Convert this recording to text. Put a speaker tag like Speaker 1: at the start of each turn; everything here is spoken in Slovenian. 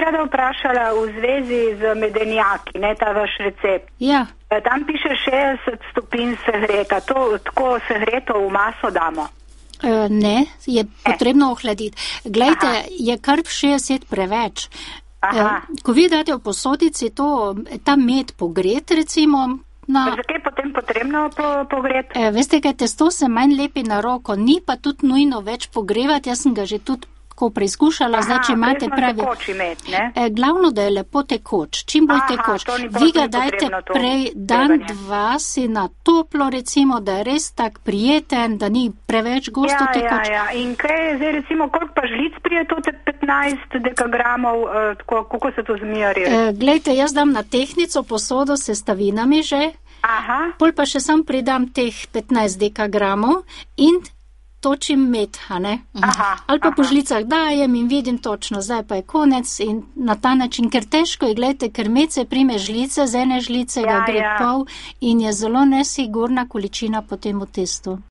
Speaker 1: rada vprašala v zvezi z medenjaki, ne ta vaš recept.
Speaker 2: Ja.
Speaker 1: Tam piše 60 stopinj segreta, to tako segreto v maso damo?
Speaker 2: Ne, je potrebno ohladiti. Glejte, je kar 60 preveč. Ko vi date v posodici ta med pogret, recimo,
Speaker 1: Zakaj je potem potrebno pogreti?
Speaker 2: Veste, kaj testo se manj lepi na roko, ni pa tudi nujno več pogrevati, jaz sem ga že tudi ko preizkušala, zdaj, če imate pravi. Glavno, da je lepo tekoč, čim bolj tekoč. Vi ga dajte prej dan, dva si na toplo, recimo, da je res tak prijeten, da ni preveč gosto tekoč.
Speaker 1: Ja. In kaj je zdaj, recimo, koliko pa žlic prije to 15 dekagramov, kako se to zmijari?
Speaker 2: Glejte, jaz dam na tehnico posodo s sestavinami že, pol pa še sam pridam teh 15 dekagramov in točim med, ali pa po žlicah dajem in vidim točno, zdaj pa je konec in na ta način, ker težko je, gledajte, ker med se prime žlice, z ene žlice ga gre pol in je zelo nesigurna količina potem v testu.